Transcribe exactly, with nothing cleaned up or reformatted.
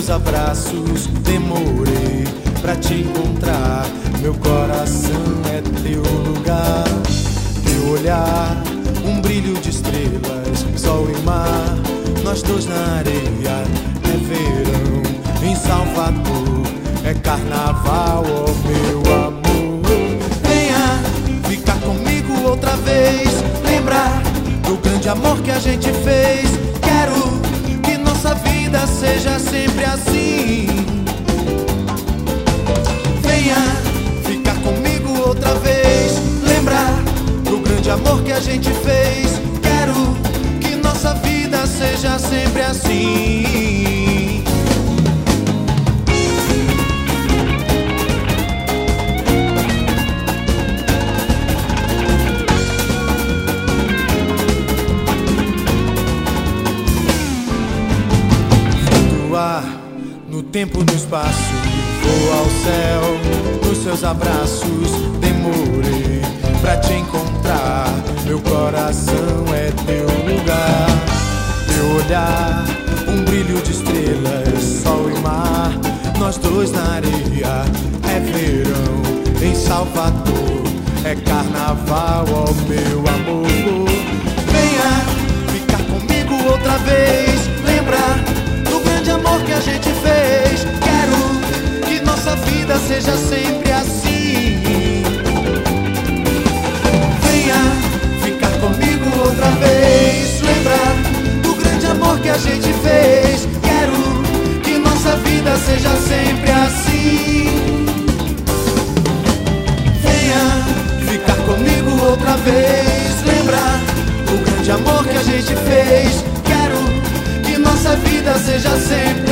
seus abraços demorei pra te encontrar. Meu coração é teu lugar, teu olhar, um brilho de estrelas, sol e mar. Nós dois na areia, é verão em Salvador, é carnaval, oh meu amor. Venha ficar comigo outra vez, lembrar do grande amor que a gente fez. Quero que nossa vida seja sempre assim. Venha ficar comigo outra vez, lembrar do grande amor que a gente fez. Quero que nossa vida seja sempre assim. No tempo, no espaço, vou ao céu. Nos seus abraços demorei pra te encontrar. Meu coração é teu lugar, teu olhar, um brilho de estrelas, sol e mar. Nós dois na areia, é verão em Salvador, é carnaval, oh meu amor. Venha ficar comigo outra vez, lembrar do grande amor que a gente fez. Quero que nossa vida seja sempre assim. Venha ficar comigo outra vez, lembrar do grande amor que a gente fez. Quero que nossa vida seja sempre assim. Venha ficar comigo outra vez, lembrar do grande amor que a gente fez. Quero que nossa vida seja sempre